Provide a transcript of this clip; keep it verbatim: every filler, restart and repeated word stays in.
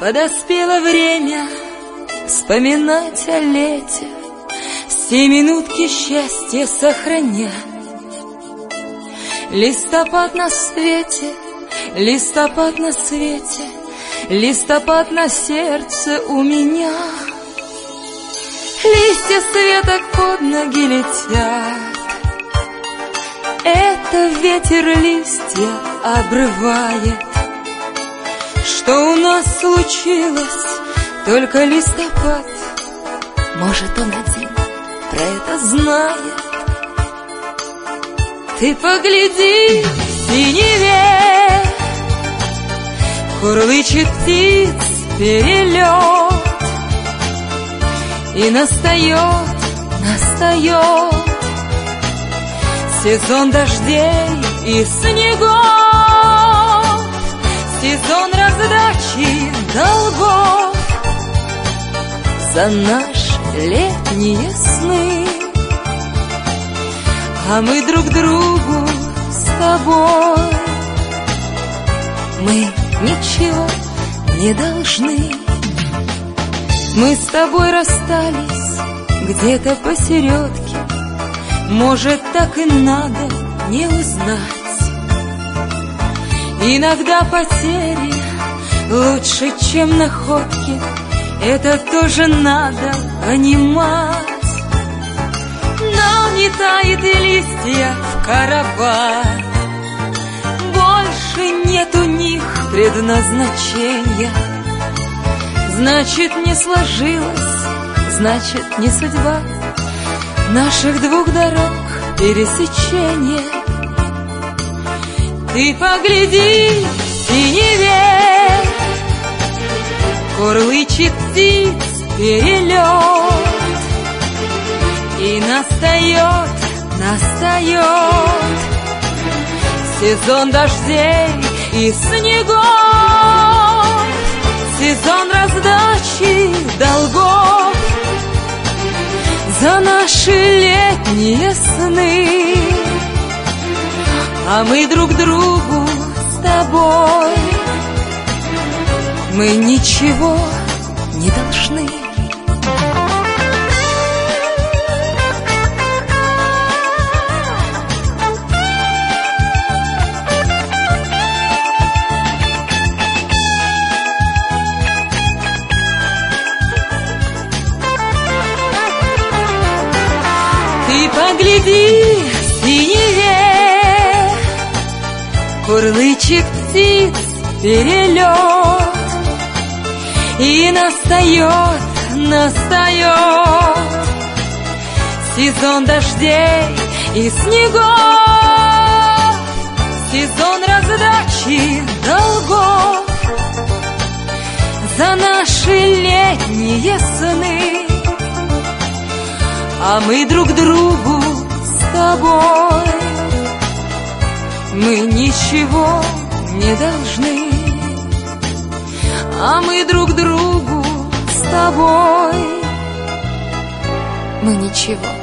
Подоспело время вспоминать о лете, все минутки счастья сохранять. Листопад на свете, листопад на свете, листопад на сердце у меня. Листья светок под ноги летят, это ветер листья обрывает. Что у нас случилось, только листопад, может, он один про это знает. Ты погляди, в синеве курлычет птиц перелет, и настает, настает сезон дождей и снегов, сезон раздачи долгов за наши летние сны. А мы друг другу с тобой, мы ничего не должны. Мы с тобой расстались где-то посередке, может, так и надо не узнать. Иногда потери лучше, чем находки, это тоже надо понимать. Но не тает и листья в караван, больше нет у них предназначения. Значит, не сложилось, значит, не судьба наших двух дорог пересечения. Ты погляди, в синеве курлычет птиц перелет, и настает, настает сезон дождей и снегов, сезон раздачи долгов за наши летние сны. А мы друг другу с тобой, мы ничего не должны. Ты погляди, в синеве курлычет птиц перелет, и настает, настает сезон дождей и снегов, сезон раздачи долгов за наши летние сны. А мы друг другу с тобой, мы ничего не должны. А мы друг другу с тобой, мы ничего